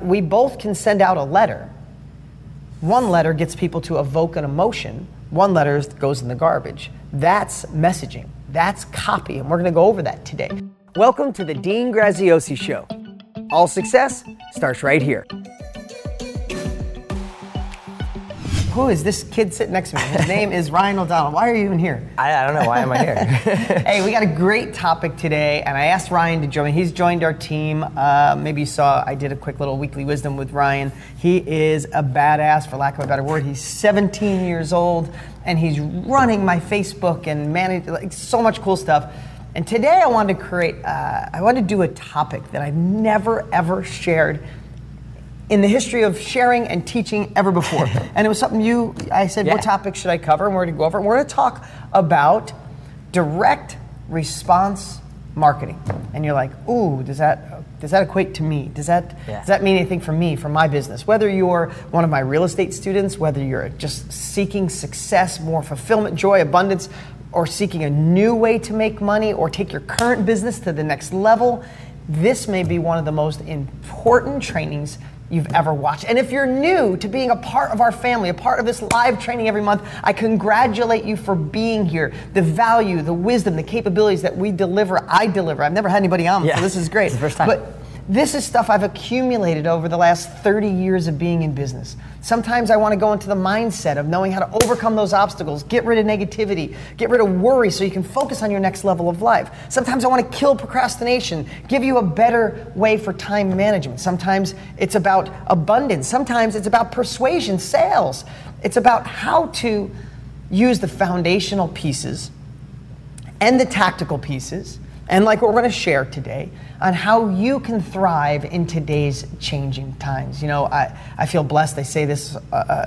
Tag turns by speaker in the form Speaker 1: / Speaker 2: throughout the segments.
Speaker 1: we both can send out a letter. One letter gets people to evoke an emotion. One letter goes in the garbage. That's messaging. That's copy, and we're going to go over that today. Welcome to the Dean Graziosi Show. All success starts right here. Who is this kid sitting next to me? His name is Ryan O'Donnell. Why are you even here?
Speaker 2: I don't know. Why am I here?
Speaker 1: Hey, we got a great topic today, and I asked Ryan to join. He's joined our team. Maybe you saw I did a quick little weekly wisdom with Ryan. He is a badass, for lack of a better word. He's 17 years old, and he's running my Facebook and managing so much cool stuff. And today I wanted to do a topic that I've never, ever shared in the history of sharing and teaching ever before. And it was something I said, What topic should I cover? And we're going to go over it. We're going to talk about direct response marketing. And you're like, ooh, does that equate to me? Does that mean anything for me, for my business? Whether you're one of my real estate students, whether you're just seeking success, more fulfillment, joy, abundance, or seeking a new way to make money or take your current business to the next level, this may be one of the most important trainings you've ever watched. And if you're new to being a part of our family, a part of this live training every month, I congratulate you for being here. The value, the wisdom, the capabilities that I deliver. I've never had anybody on, so this is great.
Speaker 2: It's the first time.
Speaker 1: But this is stuff I've accumulated over the last 30 years of being in business. Sometimes I want to go into the mindset of knowing how to overcome those obstacles, get rid of negativity, get rid of worry so you can focus on your next level of life. Sometimes I want to kill procrastination, give you a better way for time management. Sometimes it's about abundance. Sometimes it's about persuasion, sales. It's about how to use the foundational pieces and the tactical pieces, and like what we're going to share today, on how you can thrive in today's changing times. You know, I feel blessed. I say this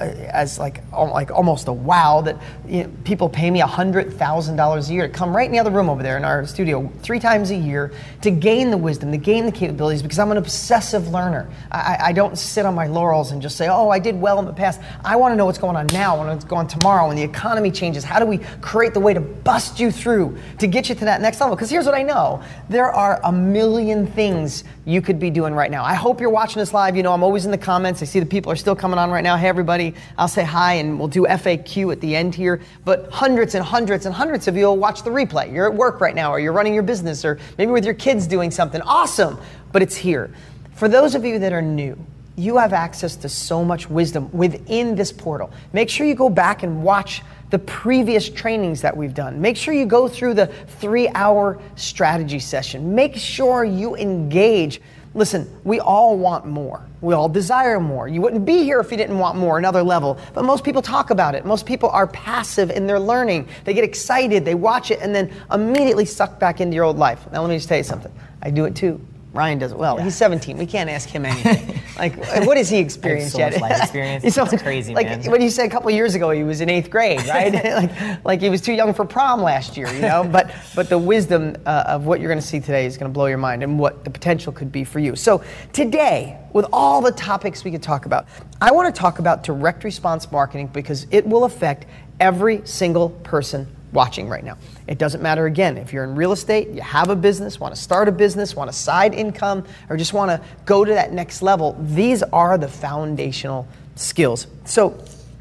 Speaker 1: as like almost a wow that people pay me $100,000 a year to come right in the other room over there in our studio 3 times a year to gain the wisdom, to gain the capabilities, because I'm an obsessive learner. I don't sit on my laurels and just say, oh, I did well in the past. I want to know what's going on now, what's going on tomorrow, when the economy changes. How do we create the way to bust you through to get you to that next level? Because here's what I know. There are a million things you could be doing right now. I hope you're watching this live. You know, I'm always in the comments. I see the people are still coming on right now. Hey, everybody. I'll say hi, and we'll do FAQ at the end here. But hundreds and hundreds and hundreds of you will watch the replay. You're at work right now, or you're running your business, or maybe with your kids doing something. Awesome. But it's here. For those of you that are new, you have access to so much wisdom within this portal. Make sure you go back and watch the previous trainings that we've done. Make sure you go through the 3-hour strategy session. Make sure you engage. Listen, we all want more. We all desire more. You wouldn't be here if you didn't want more, another level. But most people talk about it. Most people are passive in their learning. They get excited, they watch it, and then immediately suck back into your old life. Now let me just tell you something. I do it too. Ryan does it well. Yeah. He's 17. We can't ask him anything. What has he experienced yet?
Speaker 2: So much life experience. It's crazy, man.
Speaker 1: What you said a couple of years ago, he was in 8th grade, right? like he was too young for prom last year, you know? But the wisdom of what you're going to see today is going to blow your mind, and what the potential could be for you. So today, with all the topics we could talk about, I want to talk about direct response marketing, because it will affect every single person watching right now. It doesn't matter, again, if you're in real estate, you have a business, want to start a business, want a side income, or just want to go to that next level. These are the foundational skills. So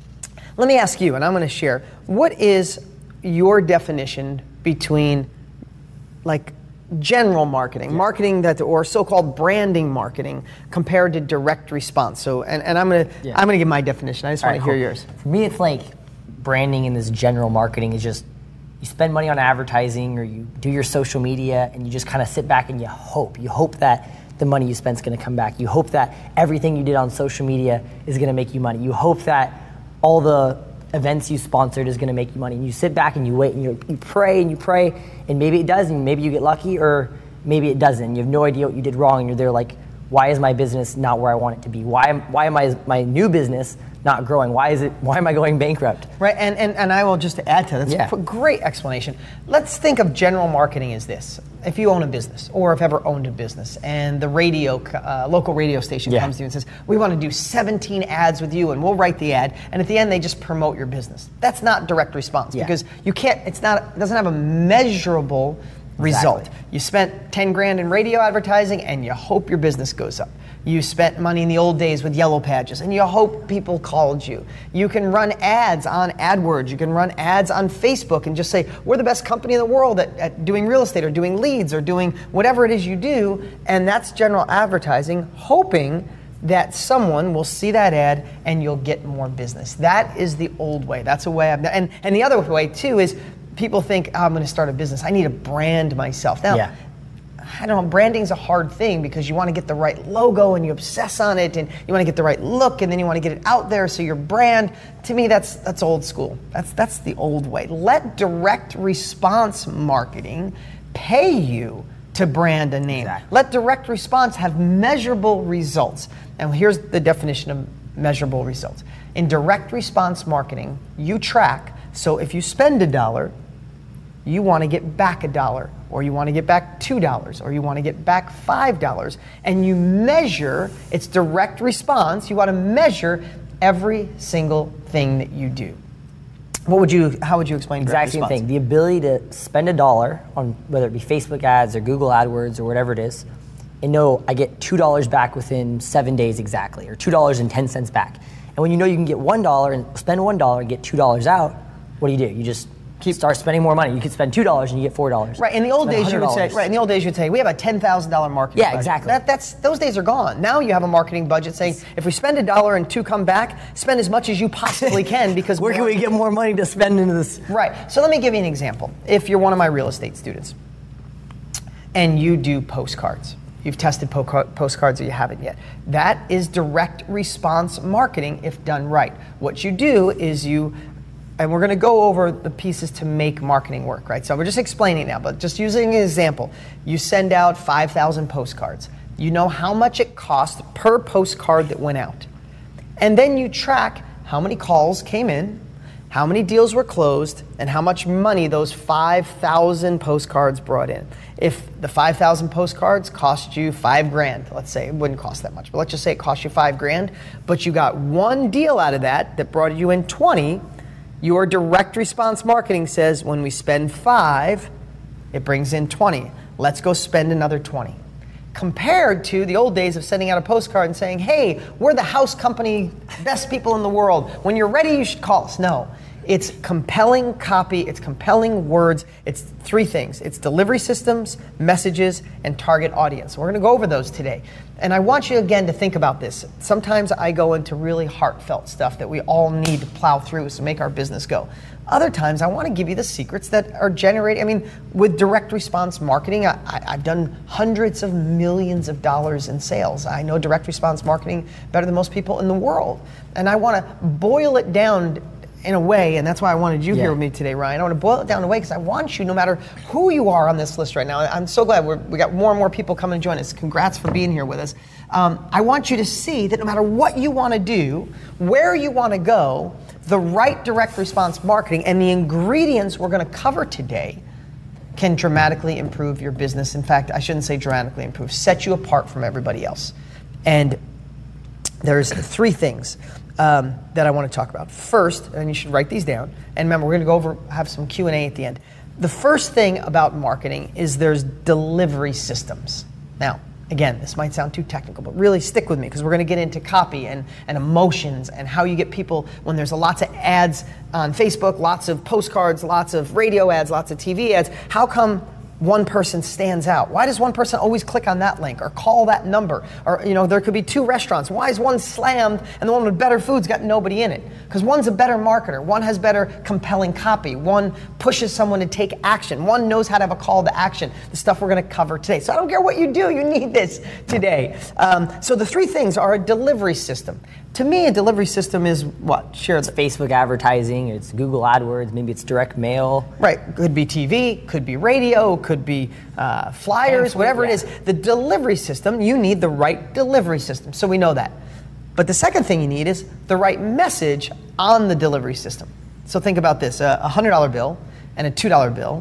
Speaker 1: let me ask you, and I'm going to share, what is your definition between general marketing, or so-called branding marketing, compared to direct response? So, and I'm going to give my definition. I just want to hear yours.
Speaker 2: For me, it's like branding in this general marketing is just, you spend money on advertising, or you do your social media, and you just kind of sit back and you hope that the money you spend is going to come back. You hope that everything you did on social media is going to make you money. You hope that all the events you sponsored is going to make you money. And you sit back and you wait, and you pray, and maybe it does, and maybe you get lucky, or maybe it doesn't. You have no idea what you did wrong, and you're there like, why is my business not where I want it to be? Why am my new business not growing? Why am I going bankrupt?
Speaker 1: Right, and I will just add to that. That's a great explanation. Let's think of general marketing as this. If you own a business, or have ever owned a business, and the local radio station comes to you and says, we want to do 17 ads with you, and we'll write the ad, and at the end they just promote your business. That's not direct response, because you can't, it doesn't have a measurable result. You spent 10 grand in radio advertising, and you hope your business goes up. You spent money in the old days with yellow pages, and you hope people called you. You can run ads on AdWords. You can run ads on Facebook and just say, we're the best company in the world at doing real estate or doing leads or doing whatever it is you do. And that's general advertising, hoping that someone will see that ad and you'll get more business. That is the old way. That's a way I've done. And the other way, too, is people think, I'm going to start a business. I need to brand myself. Now, I don't know, branding's a hard thing because you want to get the right logo and you obsess on it and you want to get the right look and then you want to get it out there so your brand, to me, that's old school. That's the old way. Let direct response marketing pay you to brand a name.
Speaker 2: Exactly.
Speaker 1: Let direct response have measurable results. And here's the definition of measurable results. In direct response marketing, you track, so if you spend $1, you want to get back $1, or you want to get back $2, or you want to get back $5, and you measure its direct response. You want to measure every single thing that you do. How would you explain direct
Speaker 2: exact same
Speaker 1: response?
Speaker 2: thing. The ability to spend $1 on whether it be Facebook ads or Google AdWords or whatever it is, and know I get $2 back within 7 days exactly, or $2.10 back. And when you know you can get $1 and spend $1 and get $2 out, what do? You just start spending more money. You could spend $2 and you get $4.
Speaker 1: Right. In the old days, you would say. Right. In the old days, you'd say we have a $10,000 marketing budget.
Speaker 2: Exactly.
Speaker 1: Those days are gone. Now you have a marketing budget saying if we spend $1 and 2 come back, spend as much as you possibly can because
Speaker 2: where can we get more money to spend into this?
Speaker 1: Right. So let me give you an example. If you're one of my real estate students and you do postcards. You've tested postcards or you haven't yet. That is direct response marketing if done right. What you do is and we're going to go over the pieces to make marketing work, right? So we're just explaining now, but just using an example. You send out 5,000 postcards. You know how much it cost per postcard that went out. And then you track how many calls came in, how many deals were closed, and how much money those 5,000 postcards brought in. If the 5,000 postcards cost you $5,000, let's say, it wouldn't cost that much, but let's just say it cost you $5,000, but you got one deal out of that brought you in 20, your direct response marketing says when we spend 5, it brings in 20. Let's go spend another 20. Compared to the old days of sending out a postcard and saying, hey, we're the house company, best people in the world. When you're ready, you should call us. No. It's compelling copy, it's compelling words, it's 3 things. It's delivery systems, messages, and target audience. We're going to go over those today. And I want you again to think about this. Sometimes I go into really heartfelt stuff that we all need to plow through to make our business go. Other times I want to give you the secrets that are generating, with direct response marketing, I've done hundreds of millions of dollars in sales. I know direct response marketing better than most people in the world. And I want to boil it down in a way, and that's why I wanted you here with me today, Ryan. I want to boil it down in a way because I want you, no matter who you are on this list right now, I'm so glad we got more and more people coming to join us. Congrats for being here with us. I want you to see that no matter what you want to do, where you want to go, the right direct response marketing and the ingredients we're going to cover today can dramatically improve your business. In fact, I shouldn't say dramatically improve, set you apart from everybody else. And there's 3 things that I want to talk about. First, and you should write these down, and remember, we're going to go over, have some Q&A at the end. The first thing about marketing is there's delivery systems. Now, again, this might sound too technical, but really stick with me because we're going to get into copy and emotions and how you get people when there's lots of ads on Facebook, lots of postcards, lots of radio ads, lots of TV ads. How come one person stands out? Why does one person always click on that link or call that number? Or, there could be 2 restaurants. Why is one slammed and the one with better food's got nobody in it? Because one's a better marketer. One has better compelling copy. One pushes someone to take action. One knows how to have a call to action, the stuff we're going to cover today. So I don't care what you do, you need this today. So the 3 things are a delivery system. To me, a delivery system is what? Share
Speaker 2: It's Facebook advertising, it's Google AdWords, maybe it's direct mail.
Speaker 1: Right, could be TV, could be radio, could be flyers, whatever it is. The delivery system, you need the right delivery system, so we know that. But the second thing you need is the right message on the delivery system. So think about this, a $100 bill and a $2 bill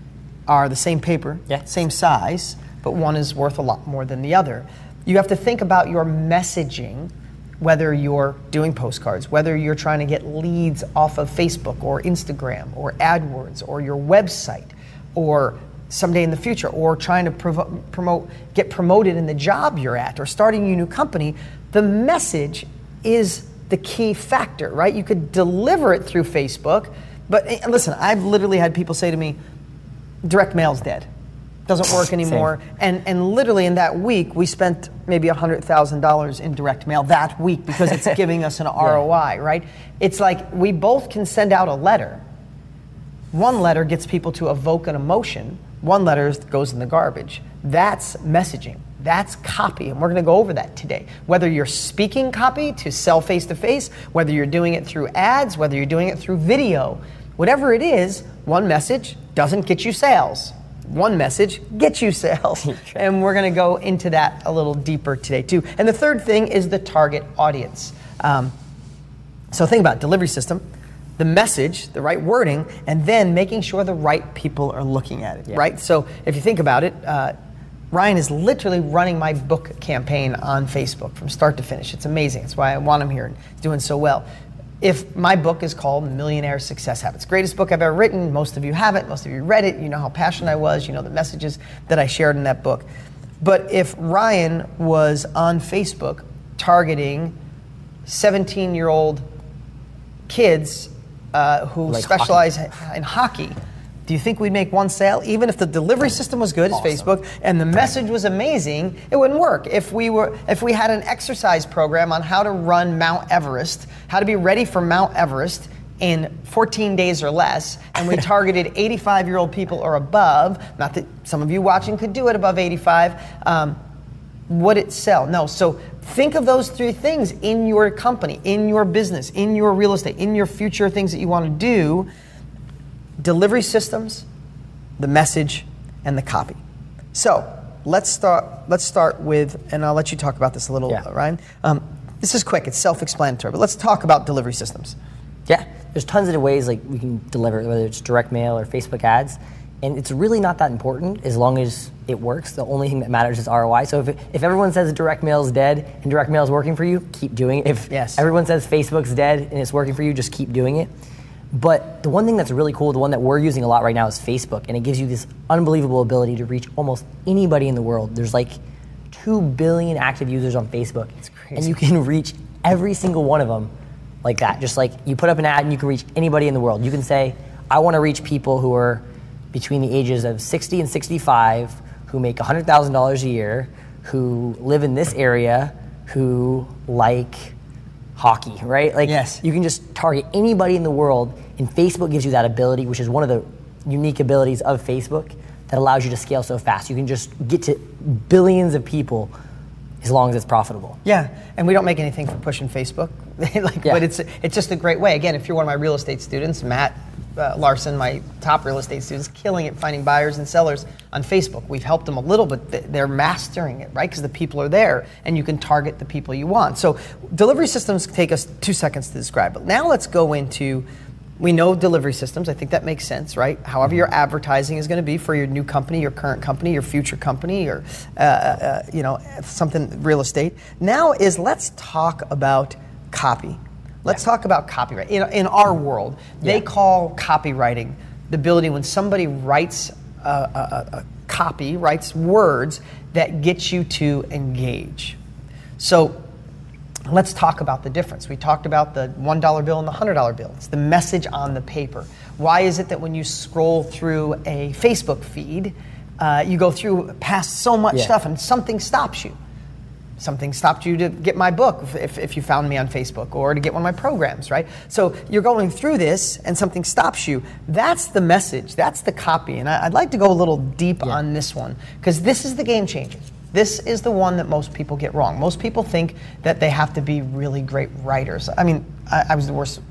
Speaker 1: are the same paper, same size, but one is worth a lot more than the other. You have to think about your messaging, whether you're doing postcards, whether you're trying to get leads off of Facebook or Instagram or AdWords or your website or someday in the future, or trying to get promoted in the job you're at, or starting a new company, the message is the key factor, right? You could deliver it through Facebook, but listen, I've literally had people say to me, direct mail's dead. Doesn't work anymore. And literally in that week, we spent maybe $100,000 in direct mail that week because it's giving us an ROI, right? It's like we both can send out a letter. One letter gets people to evoke an emotion. One letter goes in the garbage. That's messaging. That's copy, and we're going to go over that today. Whether you're speaking copy to sell face-to-face, whether you're doing it through ads, whether you're doing it through video, whatever it is, one message doesn't get you sales. One message gets you sales. And we're going to go into that a little deeper today too. And the third thing is the target audience. So think about it, delivery system, the message, the right wording, and then making sure the right people are looking at it, right? So if you think about it, Ryan is literally running my book campaign on Facebook from start to finish. It's amazing. That's why I want him here and he's doing so well. If my book is called Millionaire Success Habits, greatest book I've ever written, most of you have it, most of you read it, you know how passionate I was, you know the messages that I shared in that book. But if Ryan was on Facebook targeting 17-year-old kids who like specialize in hockey, do you think we'd make one sale? Even if the delivery system was good as Facebook and the message was amazing, it wouldn't work. If we had an exercise program on how to run Mount Everest, how to be ready for Mount Everest in 14 days or less, and we targeted 85-year-old people or above, not that some of you watching could do it above 85, would it sell? No. So think of those three things in your company, in your business, in your real estate, in your future things that you want to do. Delivery systems, the message, and the copy. So let's start with, and I'll let you talk about this a little, Ryan. This is quick, it's self-explanatory, but let's talk about delivery systems.
Speaker 2: Yeah, there's tons of ways like we can deliver, whether it's direct mail or Facebook ads, and it's really not that important as long as it works. The only thing that matters is ROI. So if everyone says direct mail is dead and direct mail is working for you, keep doing it. If everyone says Facebook's dead and it's working for you, just keep doing it. But the one thing that's really cool, the one that we're using a lot right now is Facebook, and it gives you this unbelievable ability to reach almost anybody in the world. There's like 2 billion active users on Facebook.
Speaker 1: It's crazy.
Speaker 2: And you can reach every single one of them like that. Just like you put up an ad and you can reach anybody in the world. You can say, I want to reach people who are between the ages of 60 and 65, who make $100,000 a year, who live in this area, who like hockey, right? Like you can just target anybody in the world, and Facebook gives you that ability, which is one of the unique abilities of Facebook that allows you to scale so fast. You can just get to billions of people as long as it's profitable.
Speaker 1: Yeah, and we don't make anything for pushing Facebook, but it's just a great way. Again, if you're one of my real estate students, Matt Larson, my top real estate students, killing it finding buyers and sellers on Facebook. We've helped them a little, but they're mastering it, right? Because the people are there, and you can target the people you want. So delivery systems take us 2 seconds to describe. But now let's go into, we know delivery systems. I think that makes sense, right? However your advertising is going to be for your new company, your current company, your future company, or something real estate. Now let's talk about copy. Let's talk about copyright. In our world, they call copywriting the ability when somebody writes a copy, writes words that get you to engage. So let's talk about the difference. We talked about the $1 bill and the $100 bill. It's the message on the paper. Why is it that when you scroll through a Facebook feed, you go through past so much stuff and something stops you? Something stopped you to get my book if you found me on Facebook, or to get one of my programs, right? So you're going through this and something stops you. That's the message. That's the copy. And I'd like to go a little deep on this one, because this is the game changer. This is the one that most people get wrong. Most people think that they have to be really great writers. I mean, I was the worst.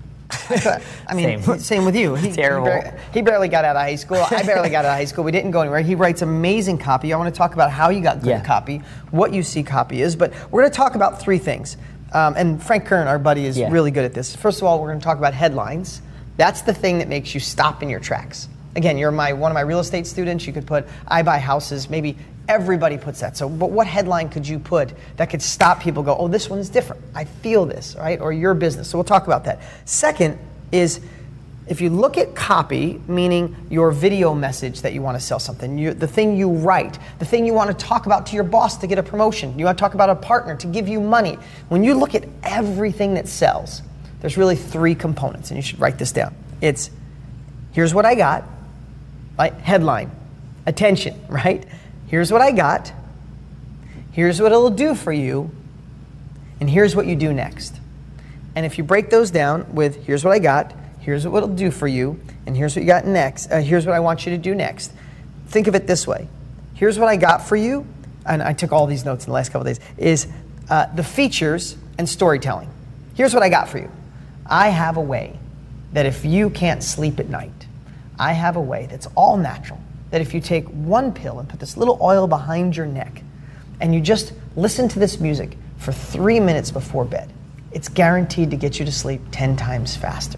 Speaker 1: I mean, same with you.
Speaker 2: Terrible.
Speaker 1: He barely got out of high school. I barely got out of high school. We didn't go anywhere. He writes amazing copy. I want to talk about how you got good at copy, what you see copy is. But we're going to talk about 3 things. And Frank Kern, our buddy, is really good at this. First of all, we're going to talk about headlines. That's the thing that makes you stop in your tracks. Again, you're one of my real estate students. You could put, I buy houses. Maybe everybody puts that. So, but what headline could you put that could stop people go, oh, this one's different. I feel this, right? Or your business. So we'll talk about that. Second is If you look at copy, meaning your video message that you want to sell something, the thing you write, the thing you want to talk about to your boss to get a promotion, you want to talk about a partner to give you money. When you look at everything that sells, there's really 3 components, and you should write this down. It's, here's what I got, right? Headline, attention, right? Here's what I got, here's what it'll do for you, and here's what you do next. And if you break those down with, here's what I got, here's what it'll do for you, and here's what you got next. Here's what I want you to do next. Think of it this way. Here's what I got for you, and I took all these notes in the last couple of days, is the features and storytelling. Here's what I got for you. I have a way that if you can't sleep at night, I have a way that's all natural, that if you take one pill and put this little oil behind your neck, and you just listen to this music for 3 minutes before bed, it's guaranteed to get you to sleep 10 times faster.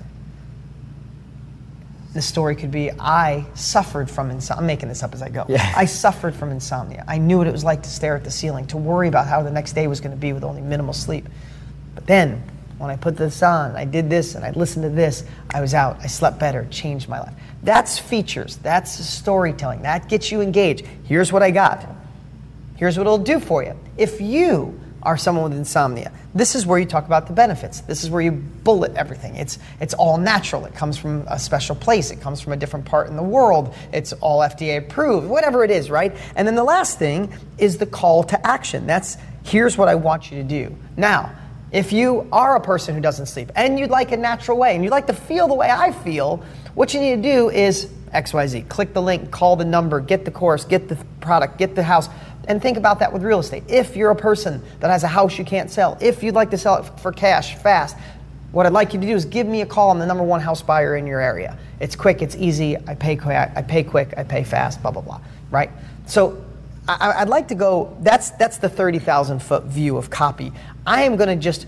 Speaker 1: The story could be, I suffered from insomnia. I'm making this up as I go.
Speaker 2: Yeah.
Speaker 1: I suffered from insomnia. I knew what it was like to stare at the ceiling, to worry about how the next day was going to be with only minimal sleep. But then, when I put this on, I did this, and I listened to this, I was out, I slept better, changed my life. That's features, that's storytelling, that gets you engaged. Here's what I got. Here's what it'll do for you. If you are someone with insomnia, this is where you talk about the benefits. This is where you bullet everything. It's all natural. It comes from a special place. It comes from a different part in the world. It's all FDA approved, whatever it is, right? And then the last thing is the call to action. That's, here's what I want you to do. Now, if you are a person who doesn't sleep and you'd like a natural way and you'd like to feel the way I feel, what you need to do is XYZ. Click the link, call the number, get the course, get the product, get the house. And think about that with real estate. If you're a person that has a house you can't sell, if you'd like to sell it for cash fast, what I'd like you to do is give me a call. I'm the #1 house buyer in your area. It's quick, it's easy, I pay quick, I pay fast, blah, blah, blah, right? So I'd like to go, that's the 30,000 foot view of copy. I am going to just,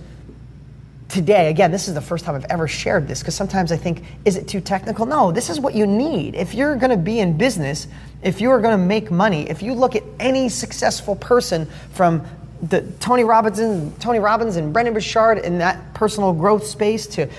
Speaker 1: today, again, this is the first time I've ever shared this, because sometimes I think, is it too technical? No, this is what you need. If you're going to be in business, if you are going to make money, if you look at any successful person from the Tony Robbins and Brendon Burchard in that personal growth space to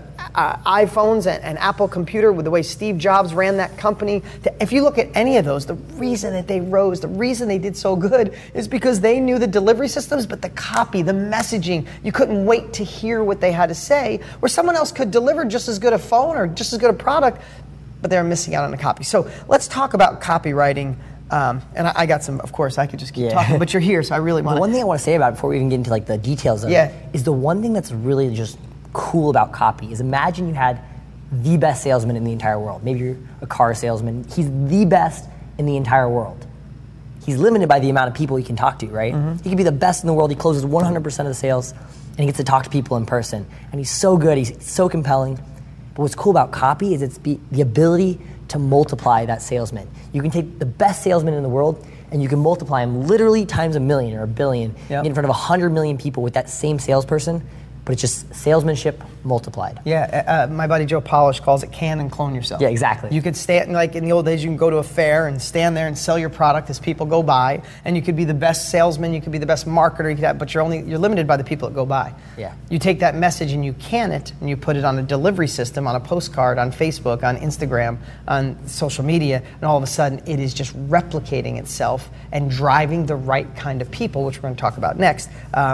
Speaker 1: iPhones and Apple Computer with the way Steve Jobs ran that company. If you look at any of those, the reason that they rose, the reason they did so good is because they knew the delivery systems, but the copy, the messaging, you couldn't wait to hear what they had to say, where someone else could deliver just as good a phone or just as good a product, but they were missing out on the copy. So let's talk about copywriting. And I got some, of course, I could just keep talking, but you're here, so I really want to.
Speaker 2: The one thing I want to say about it before we even get into like the details of it is the one thing that's really just cool about copy is imagine you had the best salesman in the entire world. Maybe you're a car salesman. He's the best in the entire world. He's limited by the amount of people he can talk to, right? Mm-hmm. He can be the best in the world. He closes 100% of the sales, and he gets to talk to people in person. And he's so good. He's so compelling. But what's cool about copy is it's the ability to multiply that salesman. You can take the best salesman in the world and you can multiply him literally times 1,000,000 or 1,000,000,000 in front of 100 million people with that same salesperson, but it's just salesmanship multiplied.
Speaker 1: Yeah, my buddy Joe Polish calls it can and clone yourself.
Speaker 2: Yeah, exactly.
Speaker 1: You could stand, like in the old days, you can go to a fair and stand there and sell your product as people go by, and you could be the best salesman, you could be the best marketer, you could have, but you're limited by the people that go by.
Speaker 2: Yeah.
Speaker 1: You take that message and you can it, and you put it on a delivery system, on a postcard, on Facebook, on Instagram, on social media, and all of a sudden it is just replicating itself and driving the right kind of people, which we're going to talk about next,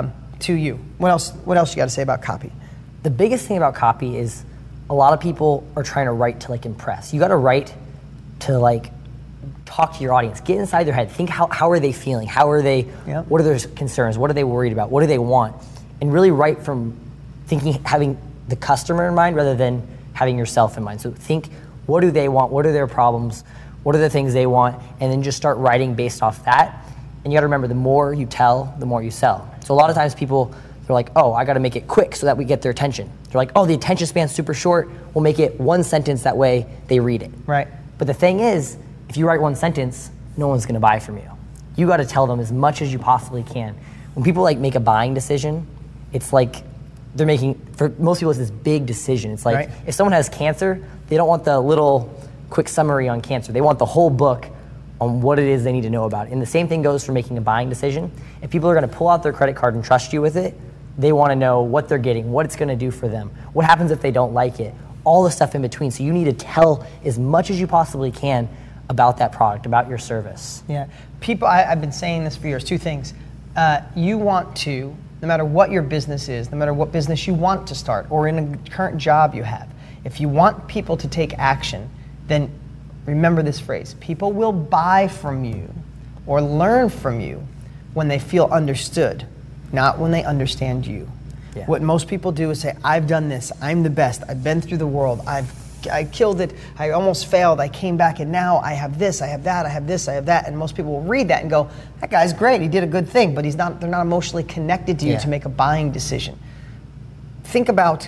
Speaker 1: to you. What else you got to say about copy?
Speaker 2: The biggest thing about copy is a lot of people are trying to write to like impress. You got to write to like talk to your audience. Get inside their head. Think how are they feeling? How are they? Yep. What are their concerns? What are they worried about? What do they want? And really write from thinking, having the customer in mind rather than having yourself in mind. So think, what do they want? What are their problems? What are the things they want? And then just start writing based off that. And you got to remember, the more you tell, the more you sell. So a lot of times people, they're like, oh, I got to make it quick so that we get their attention. They're like, oh, the attention span's super short. We'll make it one sentence, that way they read it.
Speaker 1: Right.
Speaker 2: But the thing is, if you write one sentence, no one's going to buy from you. You got to tell them as much as you possibly can. When people like make a buying decision, it's like they're making, for most people, it's this big decision. It's like if someone has cancer, they don't want the little quick summary on cancer. They want the whole book on what it is they need to know about it. And the same thing goes for making a buying decision. If people are going to pull out their credit card and trust you with it, they want to know what they're getting, what it's going to do for them, what happens if they don't like it, all the stuff in between. So you need to tell as much as you possibly can about that product, about your service.
Speaker 1: Yeah. People, I've been saying this for years, two things. You want to, no matter what your business is, no matter what business you want to start or in a current job you have, if you want people to take action, then remember this phrase: people will buy from you or learn from you when they feel understood, not when they understand you. Yeah. What most people do is say, I've done this, I'm the best, I've been through the world, I killed it, I almost failed, I came back, and now I have this, I have that, I have this, I have that. And most people will read that and go, that guy's great, he did a good thing, but they're not emotionally connected to you to make a buying decision. Think about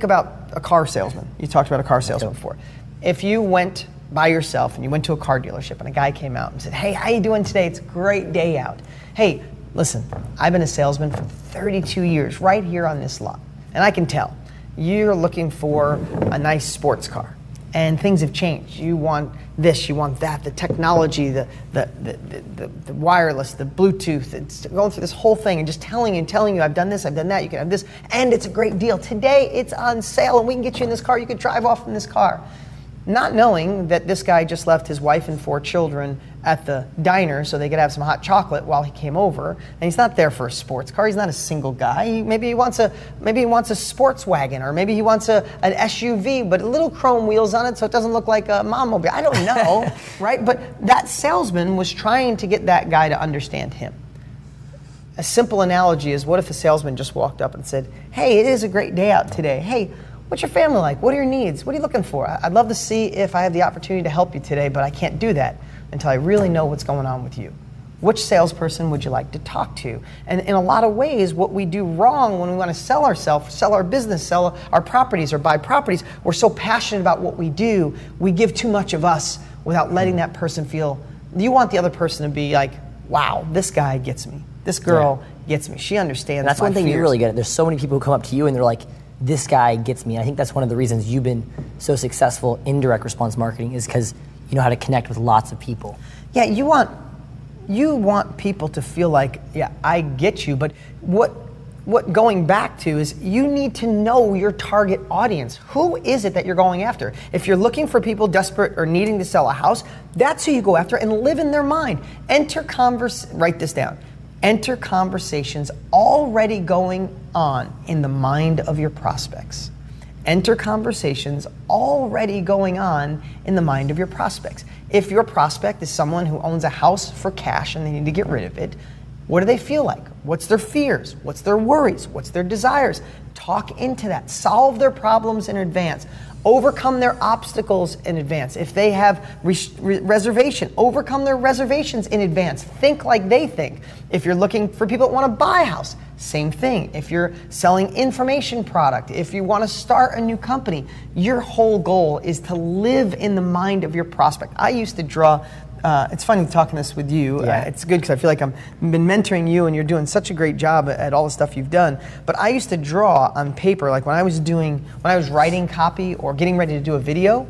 Speaker 1: a car salesman. You talked about a car salesman before. If you went by yourself and you went to a car dealership and a guy came out and said, hey, how you doing today? It's a great day out. Hey, listen, I've been a salesman for 32 years right here on this lot. And I can tell, you're looking for a nice sports car. And things have changed. You want this, you want that, the technology, the wireless, the Bluetooth. It's going through this whole thing and just telling you, I've done this, I've done that, you can have this, and it's a great deal. Today, it's on sale, and we can get you in this car. You can drive off in this car. Not knowing that this guy just left his wife and 4 children at the diner so they could have some hot chocolate while he came over. And he's not there for a sports car. He's not a single guy. Maybe he wants a sports wagon, or maybe he wants an SUV, but little chrome wheels on it so it doesn't look like a mom-mobile. I don't know, right? But that salesman was trying to get that guy to understand him. A simple analogy is, what if the salesman just walked up and said, hey, it is a great day out today. Hey, what's your family like? What are your needs? What are you looking for? I'd love to see if I have the opportunity to help you today, but I can't do that until I really know what's going on with you. Which salesperson would you like to talk to? And in a lot of ways, what we do wrong when we want to sell ourselves, sell our business, sell our properties or buy properties, we're so passionate about what we do, we give too much of us without letting that person feel. You want the other person to be like, wow, this guy gets me. This girl gets me. She understands.
Speaker 2: And that's one thing
Speaker 1: fears.
Speaker 2: you really get. There's so many people who come up to you and they're like, this guy gets me. And I think that's one of the reasons you've been so successful in direct response marketing, is because you know how to connect with lots of people.
Speaker 1: Yeah, you want people to feel like, yeah, I get you. But what going back to is, you need to know your target audience. Who is it that you're going after? If you're looking for people desperate or needing to sell a house, that's who you go after and live in their mind. Write this down. Enter conversations already going on in the mind of your prospects. Enter conversations already going on in the mind of your prospects. If your prospect is someone who owns a house for cash and they need to get rid of it, what do they feel like? What's their fears? What's their worries? What's their desires? Talk into that. Solve their problems in advance. Overcome their obstacles in advance. If they have reservation, overcome their reservations in advance. Think like they think. If you're looking for people that want to buy a house, same thing. If you're selling information product, if you want to start a new company, your whole goal is to live in the mind of your prospect. I used to draw. It's funny talking this with you. It's good because I feel like I've been mentoring you and you're doing such a great job at all the stuff you've done. But I used to draw on paper, like when I was writing copy or getting ready to do a video,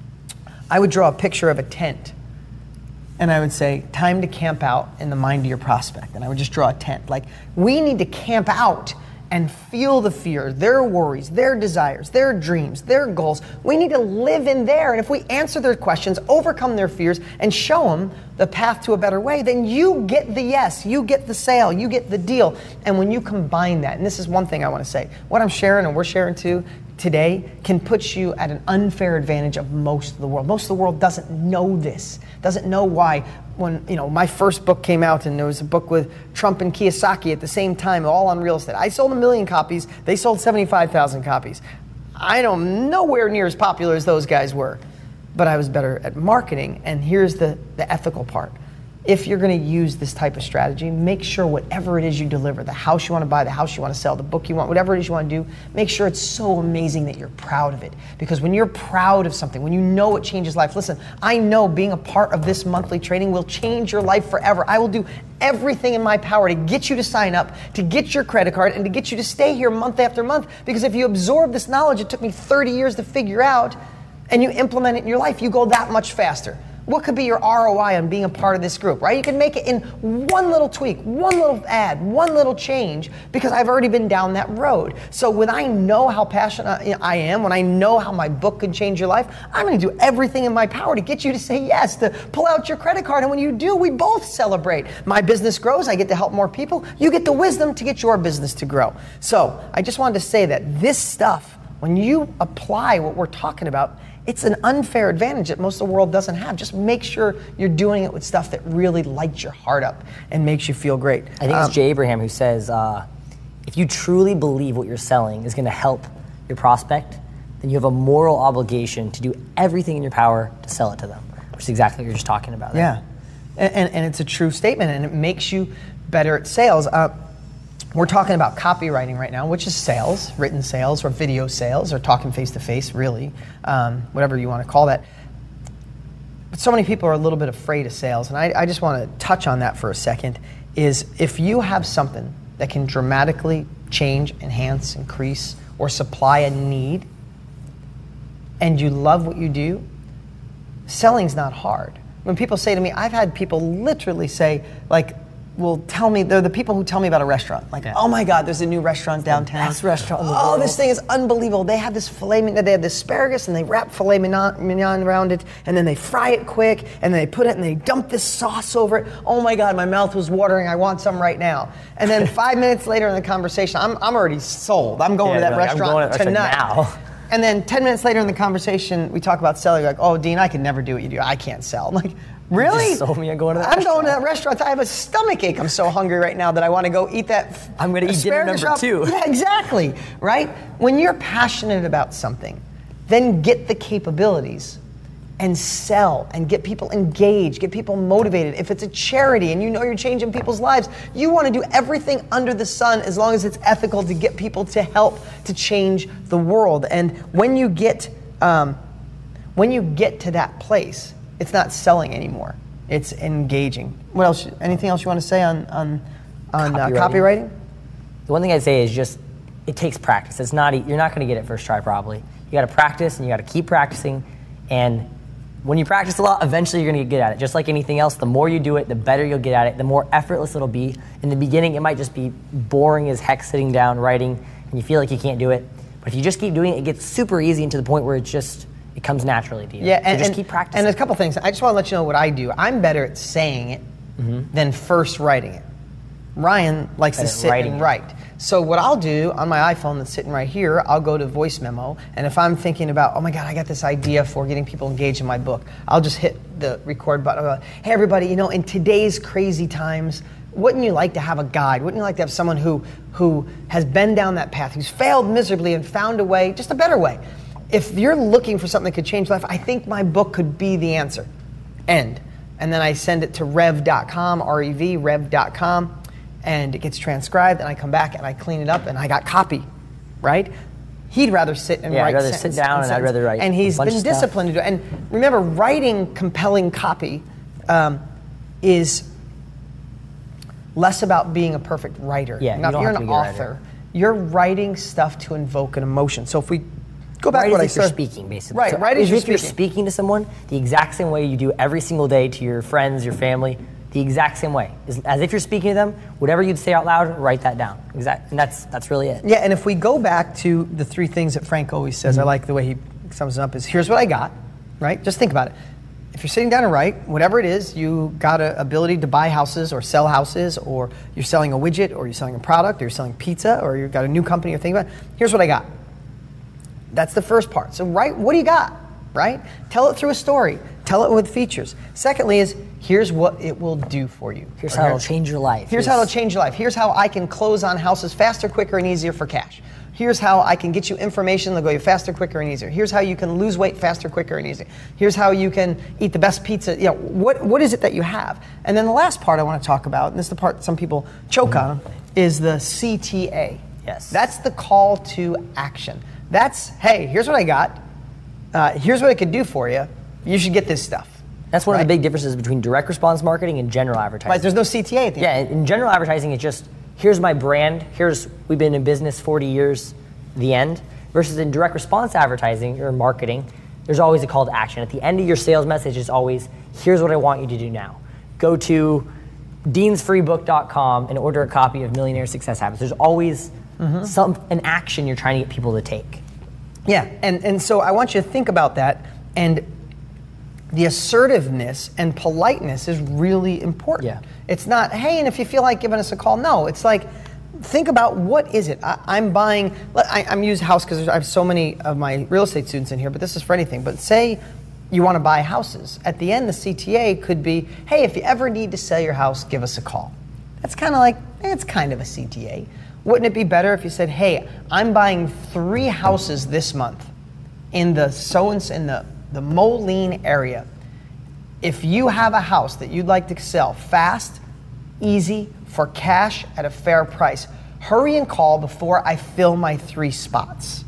Speaker 1: I would draw a picture of a tent. And I would say, time to camp out in the mind of your prospect. And I would just draw a tent. Like, we need to camp out and feel the fear, their worries, their desires, their dreams, their goals. We need to live in there. And if we answer their questions, overcome their fears, and show them the path to a better way, then you get the yes, you get the sale, you get the deal. And when you combine that, and this is one thing I want to say, what I'm sharing and we're sharing too today can put you at an unfair advantage of most of the world. Most of the world doesn't know this, doesn't know why. When my first book came out and there was a book with Trump and Kiyosaki at the same time, all on real estate. I sold 1 million copies. They sold 75,000 copies. I'm nowhere near as popular as those guys were, but I was better at marketing. And here's the ethical part. If you're going to use this type of strategy, make sure whatever it is you deliver, the house you want to buy, the house you want to sell, the book you want, whatever it is you want to do, make sure it's so amazing that you're proud of it. Because when you're proud of something, when you know it changes life, listen, I know being a part of this monthly training will change your life forever. I will do everything in my power to get you to sign up, to get your credit card, and to get you to stay here month after month. Because if you absorb this knowledge, it took me 30 years to figure out, and you implement it in your life, you go that much faster. What could be your ROI on being a part of this group, right? You can make it in one little tweak, one little ad, one little change, because I've already been down that road. So when I know how passionate I am, when I know how my book could change your life, I'm going to do everything in my power to get you to say yes, to pull out your credit card. And when you do, we both celebrate. My business grows. I get to help more people. You get the wisdom to get your business to grow. So I just wanted to say that this stuff, when you apply what we're talking about, it's an unfair advantage that most of the world doesn't have. Just make sure you're doing it with stuff that really lights your heart up and makes you feel great.
Speaker 2: I think it's Jay Abraham who says, if you truly believe what you're selling is going to help your prospect, then you have a moral obligation to do everything in your power to sell it to them, which is exactly what you're just talking about.
Speaker 1: Yeah, and it's a true statement, and it makes you better at sales. We're talking about copywriting right now, which is sales, written sales or video sales or talking face-to-face, really, whatever you want to call that. But so many people are a little bit afraid of sales, and I just want to touch on that for a second, is if you have something that can dramatically change, enhance, increase, or supply a need, and you love what you do, selling's not hard. When people say to me, I've had people literally say, like, will tell me, they're the people who tell me about a restaurant. Like, oh my God, there's a new restaurant downtown.
Speaker 2: Best restaurant in the world.
Speaker 1: Oh, this thing is unbelievable. They have this they have this asparagus and they wrap filet mignon around it, and then they fry it quick, and then they put it and they dump this sauce over it. Oh my God, my mouth was watering. I want some right now. And then 5 minutes later in the conversation, I'm already sold. I'm going to that restaurant tonight. Now. And then 10 minutes later in the conversation, we talk about selling. Like, oh, Dean, I can never do what you do. I can't sell. I'm like, really?
Speaker 2: You just sold me on going to that
Speaker 1: I'm
Speaker 2: restaurant.
Speaker 1: going to that restaurant. I have a stomach ache. I'm so hungry right now that I want to go eat that.
Speaker 2: I'm going to eat dinner number 2.
Speaker 1: Yeah, exactly. Right? When you're passionate about something, then get the capabilities and sell and get people engaged, get people motivated. If it's a charity and you know you're changing people's lives, you want to do everything under the sun as long as it's ethical to get people to help to change the world. And when you get to that place, it's not selling anymore. It's engaging. What else? Anything else you want to say on copywriting?
Speaker 2: The one thing I'd say is just it takes practice. It's not you're not going to get it first try probably. You got to practice and you got to keep practicing. And when you practice a lot, eventually you're going to get good at it. Just like anything else, the more you do it, the better you'll get at it. The more effortless it'll be. In the beginning, it might just be boring as heck sitting down writing, and you feel like you can't do it. But if you just keep doing it, it gets super easy and to the point where it comes naturally to you.
Speaker 1: Yeah,
Speaker 2: so just keep practicing.
Speaker 1: And there's a couple things. I just want to let you know what I do. I'm better at saying it than first writing it. Ryan likes to sit and write. So what I'll do on my iPhone that's sitting right here, I'll go to voice memo, and if I'm thinking about, oh my God, I got this idea for getting people engaged in my book, I'll just hit the record button. I'll go, hey everybody, in today's crazy times, wouldn't you like to have a guide? Wouldn't you like to have someone who has been down that path, who's failed miserably and found a way, just a better way? If you're looking for something that could change life, I think my book could be the answer. End. And then I send it to rev.com, R-E-V, rev.com. And it gets transcribed, and I come back and I clean it up, and I got copy, right? He'd rather sit and write.
Speaker 2: I'd rather sit down and I'd rather write.
Speaker 1: And he's been disciplined to do it. And remember, writing compelling copy is less about being a perfect writer.
Speaker 2: Yeah,
Speaker 1: you're an author. You're writing stuff to invoke an emotion. So if we go back to what I said,
Speaker 2: you're speaking, basically.
Speaker 1: Right,
Speaker 2: so
Speaker 1: right as
Speaker 2: you're speaking to someone, the exact same way you do every single day to your friends, your family. The exact same way. As if you're speaking to them, whatever you'd say out loud, write that down. And that's really it.
Speaker 1: Yeah, and if we go back to the 3 things that Frank always says, I like the way he sums it up, is here's what I got, right? Just think about it. If you're sitting down to write, whatever it is, you got an ability to buy houses or sell houses, or you're selling a widget, or you're selling a product, or you're selling pizza, or you've got a new company you're thinking about, here's what I got. That's the first part. So write, what do you got, right? Tell it through a story. Tell it with features. Secondly is, here's what it will do for you.
Speaker 2: Here's how it'll change your life.
Speaker 1: Here's how it'll change your life. Here's how I can close on houses faster, quicker, and easier for cash. Here's how I can get you information that'll go faster, quicker, and easier. Here's how you can lose weight faster, quicker, and easier. Here's how you can eat the best pizza. What is it that you have? And then the last part I want to talk about, and this is the part some people choke on, is the CTA.
Speaker 2: Yes.
Speaker 1: That's the call to action. That's, hey, here's what I got. Here's what it could do for you. You should get this stuff.
Speaker 2: That's one of the big differences between direct response marketing and general advertising.
Speaker 1: Right, there's no CTA at the end.
Speaker 2: Yeah, in general advertising, it's just, here's my brand, we've been in business 40 years, the end. Versus in direct response advertising or marketing, there's always a call to action. At the end of your sales message is always, here's what I want you to do now. Go to deansfreebook.com and order a copy of Millionaire Success Habits. There's always an action you're trying to get people to take.
Speaker 1: Yeah, and so I want you to think about that, and the assertiveness and politeness is really important.
Speaker 2: Yeah.
Speaker 1: It's not, hey, and if you feel like giving us a call, no. It's like, think about what is it? I'm using house because I have so many of my real estate students in here, but this is for anything. But say you want to buy houses. At the end, the CTA could be, hey, if you ever need to sell your house, give us a call. That's kind of like, it's kind of a CTA. Wouldn't it be better if you said, hey, I'm buying 3 houses this month in the Moline area. If you have a house that you'd like to sell fast, easy, for cash at a fair price, hurry and call before I fill my 3 spots.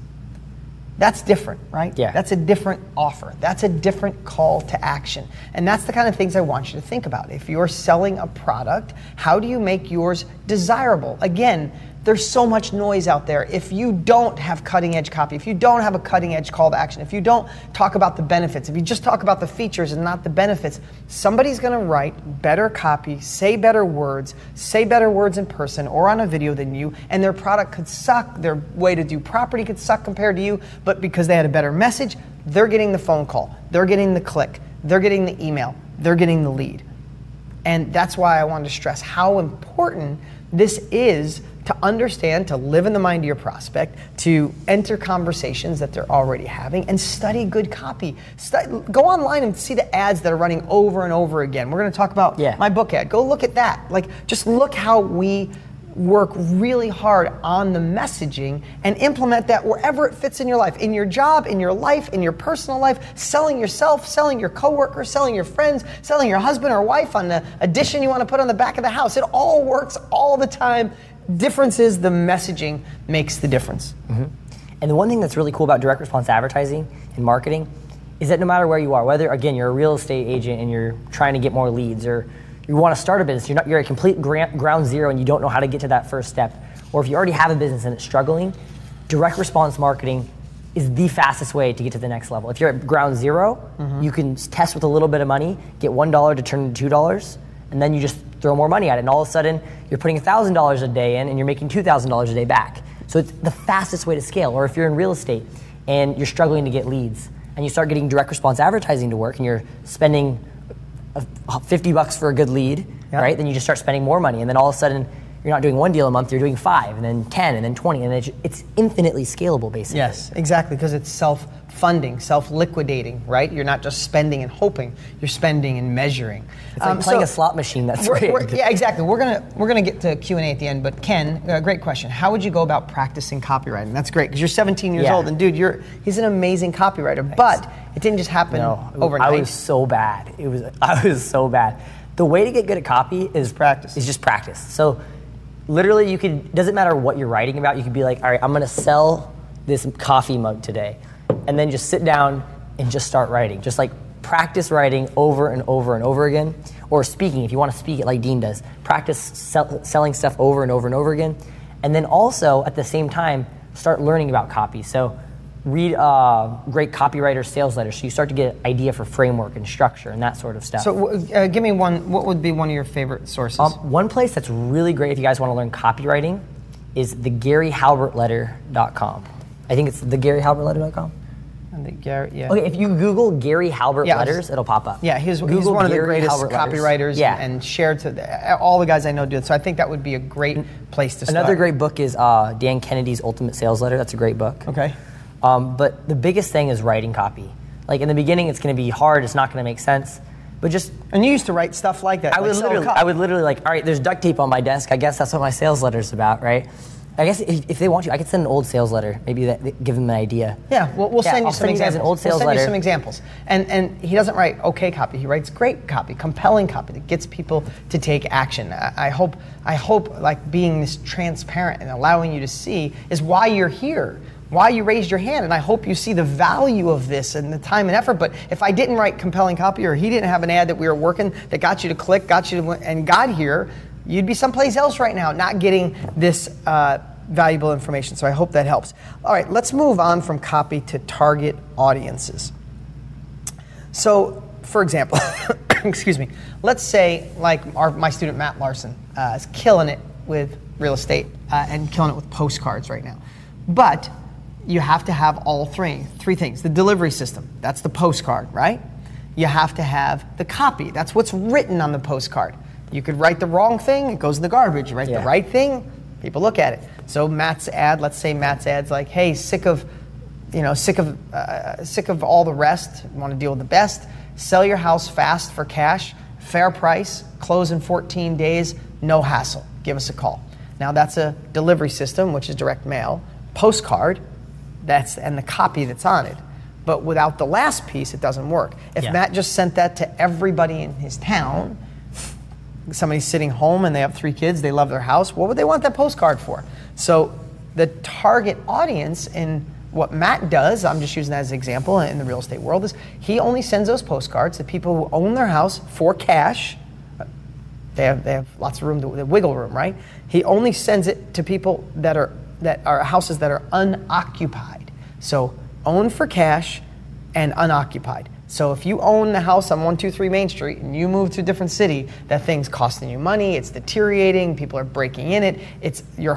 Speaker 1: That's different, right?
Speaker 2: Yeah.
Speaker 1: That's a different offer. That's a different call to action. And that's the kind of things I want you to think about. If you're selling a product, how do you make yours desirable? Again, there's so much noise out there. If you don't have cutting edge copy, if you don't have a cutting edge call to action, if you don't talk about the benefits, if you just talk about the features and not the benefits, somebody's going to write better copy, say better words in person or on a video than you, and their product could suck, their way to do property could suck compared to you, but because they had a better message, they're getting the phone call, they're getting the click, they're getting the email, they're getting the lead. And that's why I wanted to stress how important this is to understand, to live in the mind of your prospect, to enter conversations that they're already having, and study good copy. Go online and see the ads that are running over and over again. We're going to talk about my book ad. Go look at that. Just look how we work really hard on the messaging and implement that wherever it fits in your life, in your job, in your life, in your personal life, selling yourself, selling your coworkers, selling your friends, selling your husband or wife on the addition you want to put on the back of the house. It all works all the time. Difference is the messaging makes the difference.
Speaker 2: Mm-hmm. And the one thing that's really cool about direct response advertising and marketing is that no matter where you are, whether, again, you're a real estate agent and you're trying to get more leads, or you want to start a business, you're at complete ground zero and you don't know how to get to that first step, or if you already have a business and it's struggling, direct response marketing is the fastest way to get to the next level. If you're at ground zero, you can test with a little bit of money, get $1 to turn into $2, and then you just throw more money at it, and all of a sudden you're putting $1,000 a day in and you're making $2,000 a day back. So it's the fastest way to scale. Or if you're in real estate and you're struggling to get leads and you start getting direct response advertising to work and you're spending $50 for a good lead, right? Then you just start spending more money, and then all of a sudden you're not doing 1 deal a month, you're doing 5, and then 10, and then 20, and it's infinitely scalable, basically.
Speaker 1: Yes, exactly, because it's self-funding, self-liquidating, right? You're not just spending and hoping, you're spending and measuring.
Speaker 2: It's like playing a slot machine that's rigged.
Speaker 1: Yeah, exactly. We're gonna get to Q&A at the end, but Ken, great question. How would you go about practicing copywriting? That's great, because you're 17 years old, and dude, he's an amazing copywriter, but it didn't just happen overnight.
Speaker 2: I was so bad. I was so bad. The way to get good at copy is
Speaker 1: practice.
Speaker 2: Is just practice. So literally, doesn't matter what you're writing about, you could be like, all right, I'm gonna sell this coffee mug today. And then just sit down and just start writing. Just like practice writing over and over and over again. Or speaking, if you want to speak it like Dean does. Practice selling stuff over and over and over again. And then also, at the same time, start learning about copy. So read great copywriter sales letters. So you start to get an idea for framework and structure and that sort of stuff.
Speaker 1: So give me one, what would be one of your favorite sources?
Speaker 2: One place that's really great if you guys want to learn copywriting is thegaryhalbertletter.com. I think it's thegaryhalbertletter.com. Okay, if you Google Gary Halbert letters, it'll pop up.
Speaker 1: Yeah, he's one of the greatest copywriters and shared to all the guys I know do it. So I think that would be a great place to start.
Speaker 2: Another great book is Dan Kennedy's Ultimate Sales Letter. That's a great book.
Speaker 1: Okay.
Speaker 2: But the biggest thing is writing copy. Like in the beginning, it's going to be hard. It's not going to make sense. But just...
Speaker 1: And you used to write stuff like that.
Speaker 2: I would literally like, all right, there's duct tape on my desk. I guess that's what my sales letter's about, right? I guess if they want to, I could send an old sales letter. Maybe give them an idea.
Speaker 1: Yeah, we'll send you some examples.
Speaker 2: Guys an old sales letter.
Speaker 1: We'll send you some examples. And he doesn't write okay copy. He writes great copy, compelling copy that gets people to take action. I hope like being this transparent and allowing you to see is why you're here, why you raised your hand, and I hope you see the value of this and the time and effort. But if I didn't write compelling copy, or he didn't have an ad that we were working that got you to click, and got here, you'd be someplace else right now, not getting this valuable information. So I hope that helps. All right, let's move on from copy to target audiences. So, for example, excuse me, let's say like my student Matt Larson is killing it with real estate and killing it with postcards right now. But you have to have all three things. The delivery system, that's the postcard, right? You have to have the copy. That's what's written on the postcard. You could write the wrong thing, it goes in the garbage. You write the right thing, people look at it. So Matt's ad, let's say Matt's ad's like, hey, sick of all the rest, want to deal with the best, sell your house fast for cash, fair price, close in 14 days, no hassle, give us a call. Now that's a delivery system, which is direct mail. Postcard, and the copy that's on it. But without the last piece, it doesn't work. If Matt just sent that to everybody in his town, somebody's sitting home and they have 3 kids, they love their house, what would they want that postcard for? So the target audience in what Matt does, I'm just using that as an example in the real estate world, is he only sends those postcards to people who own their house for cash. They have lots of room, the wiggle room, right? He only sends it to people that are houses that are unoccupied. So owned for cash and unoccupied. So if you own the house on 123 Main Street and you move to a different city, that thing's costing you money, it's deteriorating, people are breaking in it, you're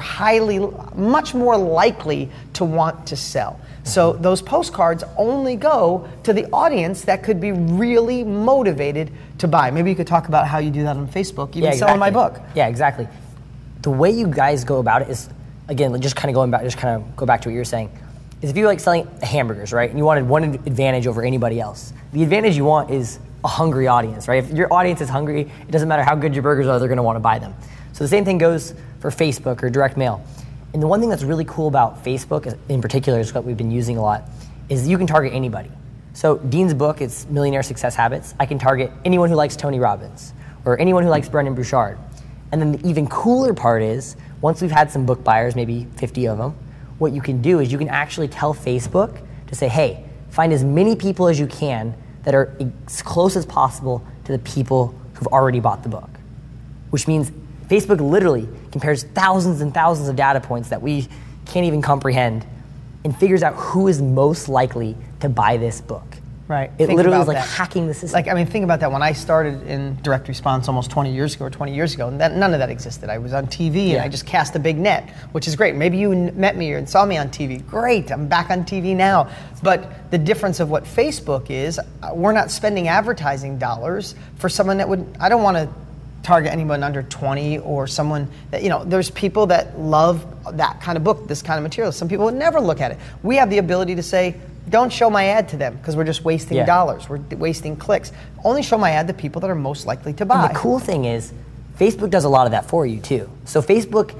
Speaker 1: much more likely to want to sell. So those postcards only go to the audience that could be really motivated to buy. Maybe you could talk about how you do that on Facebook, even selling my book.
Speaker 2: Yeah, exactly. The way you guys go about it is, again, just kind of go back to what you were saying, is if you like selling hamburgers, right, and you wanted one advantage over anybody else, the advantage you want is a hungry audience, right? If your audience is hungry, it doesn't matter how good your burgers are, they're going to want to buy them. So the same thing goes for Facebook or direct mail. And the one thing that's really cool about Facebook in particular, is what we've been using a lot, is you can target anybody. So Dean's book, it's Millionaire Success Habits. I can target anyone who likes Tony Robbins or anyone who likes Brendon Burchard. And then the even cooler part is, once we've had some book buyers, maybe 50 of them, what you can do is you can actually tell Facebook to say, hey, find as many people as you can that are as close as possible to the people who've already bought the book. Which means Facebook literally compares thousands and thousands of data points that we can't even comprehend and figures out who is most likely to buy this book.
Speaker 1: Right.
Speaker 2: It literally is like hacking the system.
Speaker 1: Think about that. When I started in direct response almost 20 years ago, none of that existed. I was on TV and I just cast a big net, which is great. Maybe you met me and saw me on TV. Great, I'm back on TV now. But the difference of what Facebook is, we're not spending advertising dollars for someone that I don't want to target anyone under 20 or someone that, there's people that love that kind of book, this kind of material. Some people would never look at it. We have the ability to say, don't show my ad to them because we're just wasting dollars. We're wasting clicks. Only show my ad to people that are most likely to buy.
Speaker 2: And the cool thing is, Facebook does a lot of that for you too. So Facebook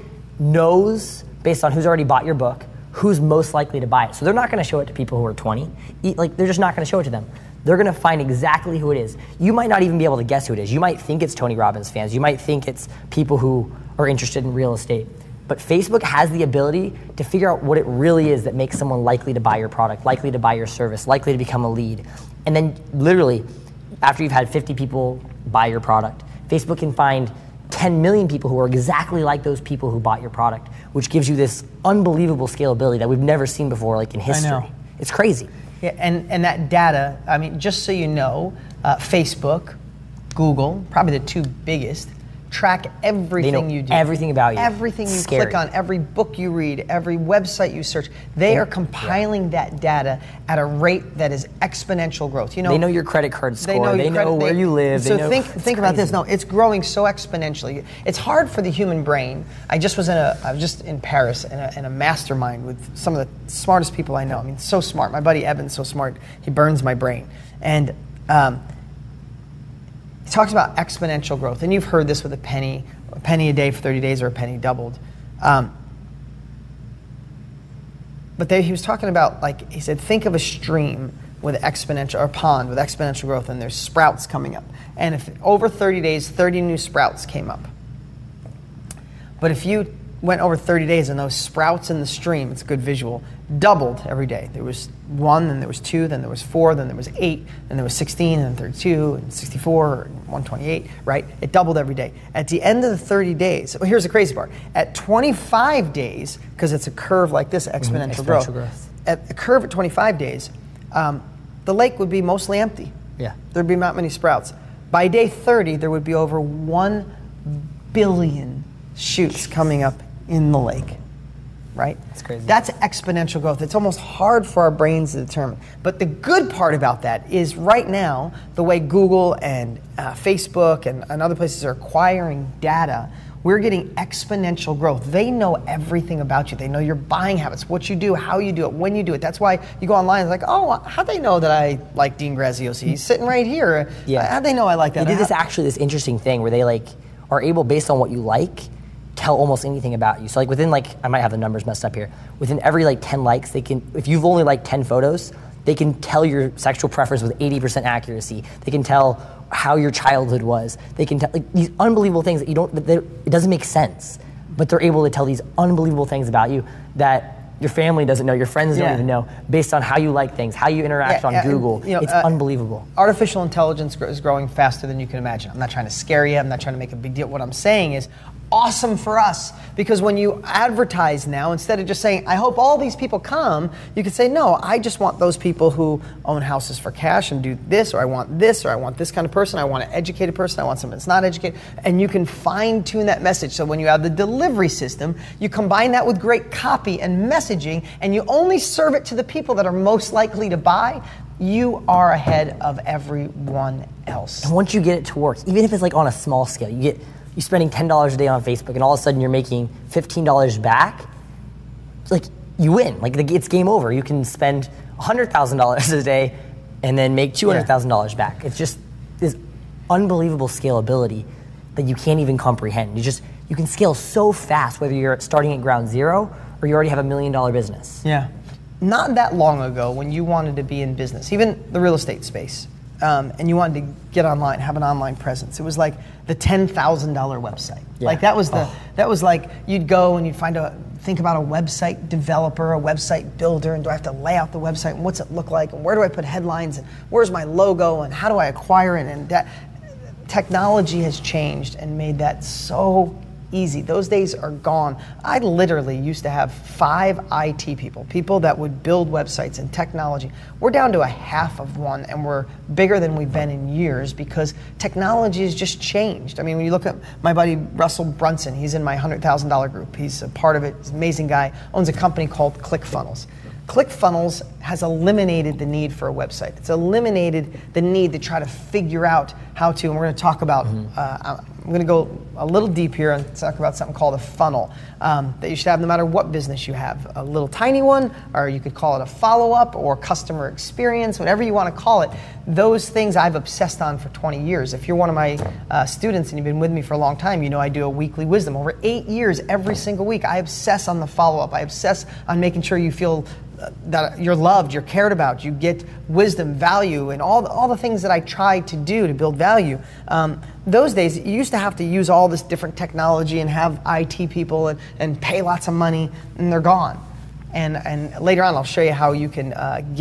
Speaker 2: knows, based on who's already bought your book, who's most likely to buy it. So they're not going to show it to people who are 20. They're just not going to show it to them. They're going to find exactly who it is. You might not even be able to guess who it is. You might think it's Tony Robbins fans. You might think it's people who are interested in real estate. But Facebook has the ability to figure out what it really is that makes someone likely to buy your product, likely to buy your service, likely to become a lead. And then literally, after you've had 50 people buy your product, Facebook can find 10 million people who are exactly like those people who bought your product, which gives you this unbelievable scalability that we've never seen before, in history.
Speaker 1: I know.
Speaker 2: It's crazy.
Speaker 1: Yeah, and that data, just so you know, Facebook, Google, probably the two biggest, track everything you do.
Speaker 2: Everything about you.
Speaker 1: Everything you click on, every book you read, every website you search. They are compiling that data at a rate that is exponential growth.
Speaker 2: They know your credit card score. They know where you live.
Speaker 1: So think about this. No, it's growing so exponentially. It's hard for the human brain. I was just in Paris in a mastermind with some of the smartest people I know. So smart. My buddy Evan's so smart. He burns my brain. And he talks about exponential growth, and you've heard this with a penny a day for 30 days or a penny doubled. But he was talking about, he said, think of a stream with exponential, or a pond with exponential growth, and there's sprouts coming up. And if over 30 days, 30 new sprouts came up. But if you went over 30 days and those sprouts in the stream, it's a good visual, doubled every day. There was 1, then there was 2, then there was 4, then there was 8, then there was 16, and then 32, and 64, and 128, right? It doubled every day. At the end of the 30 days, here's the crazy part. At 25 days, because it's a curve like this, exponential growth. At the curve at 25 days, the lake would be mostly empty.
Speaker 2: Yeah.
Speaker 1: There'd be not many sprouts. By day 30, there would be over 1 billion shoots coming up in the lake. Right?
Speaker 2: That's crazy.
Speaker 1: That's exponential growth. It's almost hard for our brains to determine. But the good part about that is right now, the way Google and Facebook and other places are acquiring data, we're getting exponential growth. They know everything about you. They know your buying habits, what you do, how you do it, when you do it. That's why you go online and it's like, oh, how'd they know that I like Dean Graziosi? He's sitting right here.
Speaker 2: Yeah.
Speaker 1: How'd they know I like that?
Speaker 2: They did this interesting thing where they like are able, based on what you like, tell almost anything about you. So like within I might have the numbers messed up here. Within every 10 likes, they can, if you've only liked 10 photos, they can tell your sexual preference with 80% accuracy. They can tell how your childhood was. They can tell these unbelievable things that it doesn't make sense, but they're able to tell these unbelievable things about you that your family doesn't know, your friends don't even know, based on how you like things, how you interact on Google. It's unbelievable.
Speaker 1: Artificial intelligence is growing faster than you can imagine. I'm not trying to scare you. I'm not trying to make a big deal. What I'm saying is awesome for us, because when you advertise now, instead of just saying, I hope all these people come, you can say, no, I just want those people who own houses for cash and do this, or I want this, or I want this kind of person, I want an educated person, I want someone that's not educated, and you can fine tune that message. So when you have the delivery system, you combine that with great copy and messaging, and you only serve it to the people that are most likely to buy. You are ahead of everyone else.
Speaker 2: And once you get it to work, even if it's on a small scale, you're spending $10 a day on Facebook, and all of a sudden you're making $15 back. It's you win. It's game over. You can spend $100,000 a day and then make $200,000 back. It's just this unbelievable scalability that you can't even comprehend. You can scale so fast, whether you're starting at ground zero or you already have $1 million business.
Speaker 1: Yeah. Not that long ago, when you wanted to be in business, even the real estate space, and you wanted to get online, have an online presence, it was like the $10,000 website.
Speaker 2: Yeah.
Speaker 1: That was like you'd go and you'd think about a website developer, a website builder, and do I have to lay out the website, and what's it look like, and where do I put headlines, and where's my logo, and how do I acquire it, and that technology has changed and made that so easy. Those days are gone. I literally used to have 5 IT people that would build websites and technology. We're down to a half of one, and we're bigger than we've been in years because technology has just changed. I mean, when you look at my buddy Russell Brunson, he's in my $100,000 group. He's a part of it. He's an amazing guy. Owns a company called ClickFunnels. ClickFunnels has eliminated the need for a website. It's eliminated the need to try to figure out how to, and we're going to talk about, I'm going to go a little deep here and talk about something called a funnel that you should have no matter what business you have. A little tiny one, or you could call it a follow-up or customer experience, whatever you want to call it. Those things I've obsessed on for 20 years. If you're one of my students and you've been with me for a long time, you know I do a weekly wisdom. Over 8 years, every single week, I obsess on the follow-up. I obsess on making sure you feel that you're loved, you're cared about, you get wisdom, value, and all the things that I try to do to build value. Those days, you used to have to use all this different technology and have IT people and pay lots of money, and they're gone. And later on, I'll show you how you can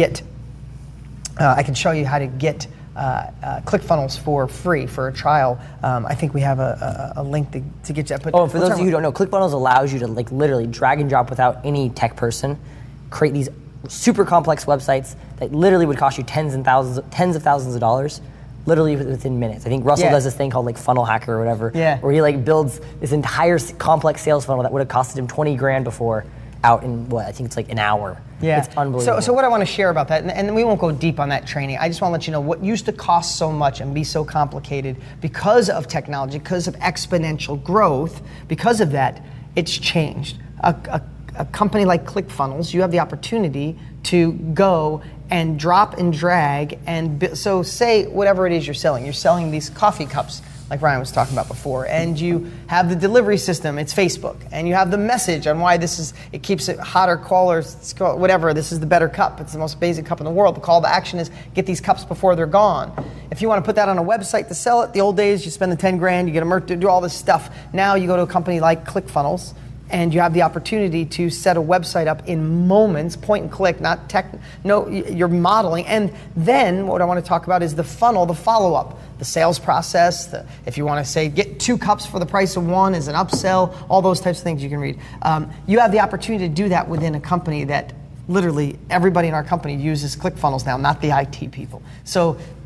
Speaker 1: I can show you how to get ClickFunnels for free for a trial. I think we have a link to get you that.
Speaker 2: But for those of you who don't know, ClickFunnels allows you to literally drag and drop without any tech person, create these super complex websites that literally would cost you tens of thousands of dollars, literally within minutes. I think Russell does this thing called Funnel Hacker or whatever, where he builds this entire complex sales funnel that would have costed him 20 grand before out in I think it's an hour.
Speaker 1: Yeah.
Speaker 2: It's unbelievable.
Speaker 1: So what I want to share about that, and we won't go deep on that training, I just want to let you know what used to cost so much and be so complicated because of technology, because of exponential growth, because of that, it's changed. A company like ClickFunnels, you have the opportunity to go and drop and drag so say whatever it is you're selling these coffee cups like Ryan was talking about before, and you have the delivery system, it's Facebook, and you have the message on why it keeps it hotter, cooler, whatever, this is the better cup, it's the most basic cup in the world. The call to action is get these cups before they're gone. If you want to put that on a website to sell it, the old days you spend the 10 grand, you get a merch to do all this stuff. Now you go to a company like ClickFunnels, and you have the opportunity to set a website up in moments, point and click, not tech. No, you're modeling. And then what I want to talk about is the funnel, the follow-up, the sales process. If you want to say get 2 cups for the price of 1 as an upsell, all those types of things you can read. You have the opportunity to do that within a company that literally everybody in our company uses ClickFunnels now, not the IT people. So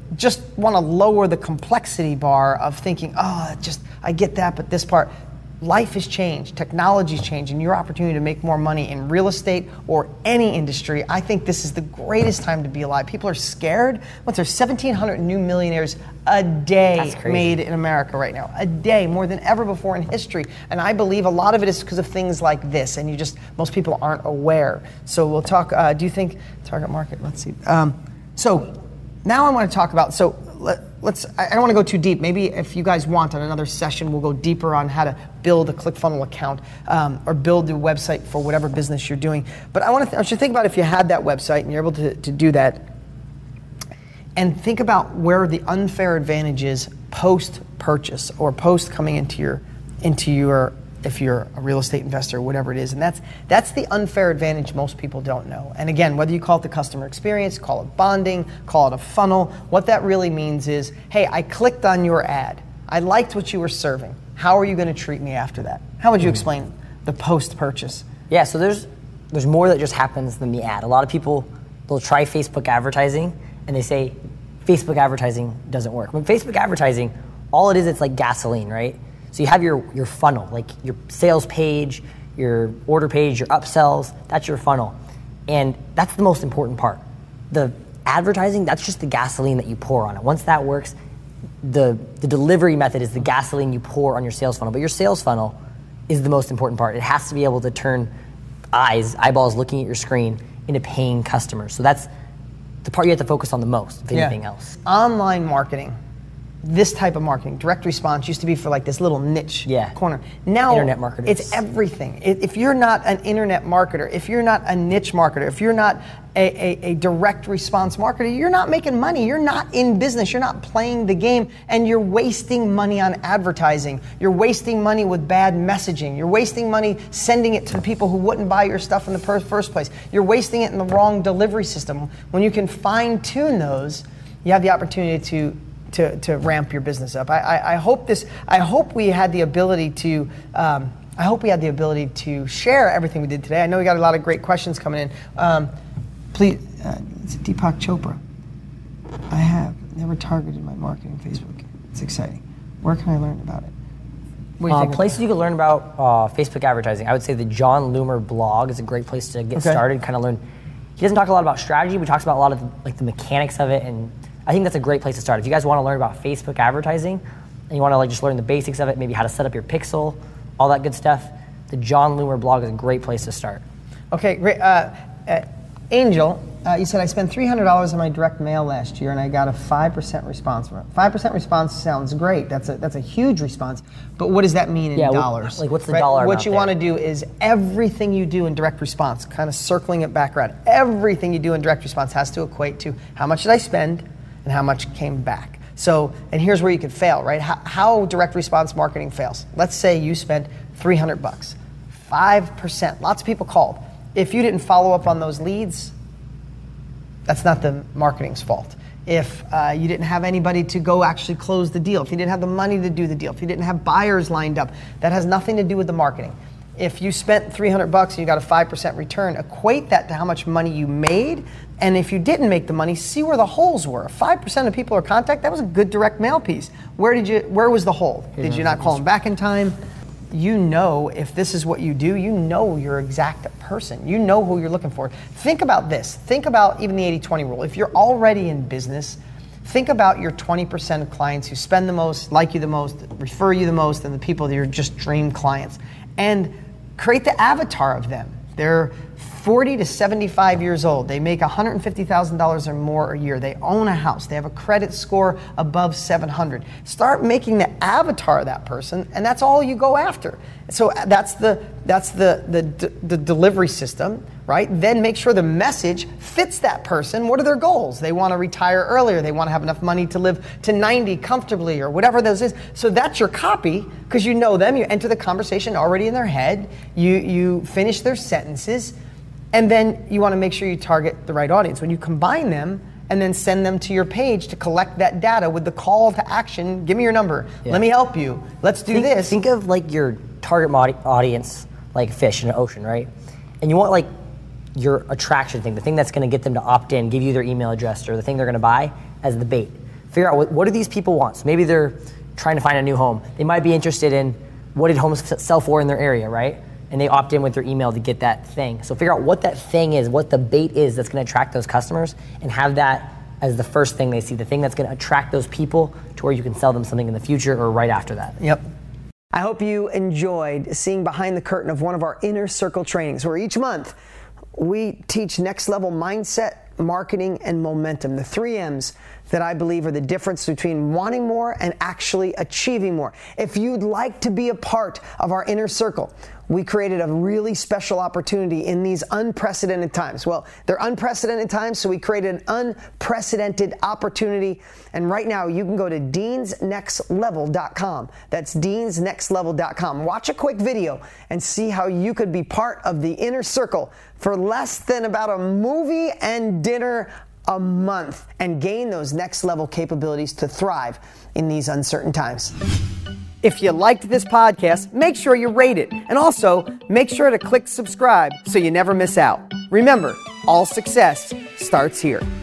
Speaker 1: just want to lower the complexity bar of thinking, I get that, but this part. Life has changed, technology's changed, and your opportunity to make more money in real estate or any industry, I think this is the greatest time to be alive. People are scared. What's there, 1,700 new millionaires a day made in America right now? A day, more than ever before in history. And I believe a lot of it is because of things like this, and most people aren't aware. So we'll talk, do you think, target market, let's see. So now I want to talk about, I don't want to go too deep. Maybe if you guys want on another session, we'll go deeper on how to build a ClickFunnels account or build a website for whatever business you're doing. But I want you to think about if you had that website and you're able to do that, and think about where the unfair advantage is post-purchase or post coming into your if you're a real estate investor, whatever it is. And that's the unfair advantage most people don't know. And again, whether you call it the customer experience, call it bonding, call it a funnel, what that really means is, hey, I clicked on your ad. I liked what you were serving. How are you going to treat me after that? How would you explain the post-purchase?
Speaker 2: Yeah, so there's more that just happens than the ad. A lot of people, they'll try Facebook advertising and they say Facebook advertising doesn't work. When Facebook advertising, all it is, it's like gasoline, right? So you have your funnel, like your sales page, your order page, your upsells, that's your funnel. And that's the most important part. The advertising, that's just the gasoline that you pour on it. Once that works, the delivery method is the gasoline you pour on your sales funnel. But your sales funnel is the most important part. It has to be able to turn eyeballs looking at your screen into paying customers. So that's the part you have to focus on the most, if anything else.
Speaker 1: Online marketing. This type of marketing, direct response, used to be for like this little niche corner. Now
Speaker 2: internet marketers.
Speaker 1: It's everything. If you're not an internet marketer, if you're not a niche marketer, if you're not a direct response marketer, you're not making money. You're not in business. You're not playing the game, and you're wasting money on advertising. You're wasting money with bad messaging. You're wasting money sending it to the people who wouldn't buy your stuff in the first place. You're wasting it in the wrong delivery system. When you can fine tune those, you have the opportunity to ramp your business up. I hope we had the ability to share everything we did today. I know we got a lot of great questions coming in. Please, it's Deepak Chopra. I have never targeted my marketing Facebook. It's exciting. Where can I learn about it? What do you think?
Speaker 2: Places you can learn about Facebook advertising. I would say the Jon Loomer blog is a great place to get started. Kind of learn. He doesn't talk a lot about strategy, but he talks about a lot of the mechanics of it, and I think that's a great place to start. If you guys want to learn about Facebook advertising and you want to just learn the basics of it, maybe how to set up your pixel, all that good stuff, the Jon Loomer blog is a great place to start. Okay,
Speaker 1: great. Angel, you said I spent $300 on my direct mail last year and I got a 5% response from it. 5% response sounds great. That's a huge response. But what does that mean in dollars?
Speaker 2: What's the dollar amount?
Speaker 1: What you want to do is everything you do in direct response, kind of circling it back around, everything you do in direct response has to equate to how much did I spend and how much came back. So, and here's where you could fail, right? How direct response marketing fails. Let's say you spent $300, 5%. Lots of people called. If you didn't follow up on those leads, that's not the marketing's fault. If you didn't have anybody to go actually close the deal, if you didn't have the money to do the deal, if you didn't have buyers lined up, that has nothing to do with the marketing. If you spent $300 and you got a 5% return, equate that to how much money you made. And if you didn't make the money, see where the holes were. 5% of people are contact, that was a good direct mail piece. Where was the hole? Did you not call them back in time? You know, if this is what you do, you know your exact person. You know who you're looking for. Think about this. Think about even the 80-20 rule. If you're already in business, think about your 20% of clients who spend the most, like you the most, refer you the most, and the people that are just dream clients. And create the avatar of them. They're 40 to 75 years old. They make $150,000 or more a year. They own a house. They have a credit score above 700. Start making the avatar of that person, and that's all you go after. So that's the delivery system, right? Then make sure the message fits that person. What are their goals? They want to retire earlier. They want to have enough money to live to 90 comfortably, or whatever those is. So that's your copy, because you know them. You enter the conversation already in their head. You finish their sentences. And then you want to make sure you target the right audience. When you combine them and then send them to your page to collect that data with the call to action, give me your number, let me help you, let's do this.
Speaker 2: Think of like your target audience like fish in an ocean, right? And you want like your attraction thing, the thing that's going to get them to opt in, give you their email address or the thing they're going to buy as the bait. Figure out what do these people want. So maybe they're trying to find a new home. They might be interested in what did homes sell for in their area, right? And they opt in with their email to get that thing. So figure out what that thing is, what the bait is that's going to attract those customers, and have that as the first thing they see, the thing that's going to attract those people to where you can sell them something in the future or right after that.
Speaker 1: Yep. I hope you enjoyed seeing behind the curtain of one of our Inner Circle trainings, where each month we teach next level mindset, marketing, and momentum, the 3 M's that I believe are the difference between wanting more and actually achieving more. If you'd like to be a part of our Inner Circle, we created a really special opportunity in these unprecedented times. Well, they're unprecedented times, so we created an unprecedented opportunity. And right now, you can go to deansnextlevel.com. That's deansnextlevel.com. Watch a quick video and see how you could be part of the Inner Circle for less than about a movie and dinner a month and gain those next level capabilities to thrive in these uncertain times. If you liked this podcast, make sure you rate it. And also, make sure to click subscribe so you never miss out. Remember, all success starts here.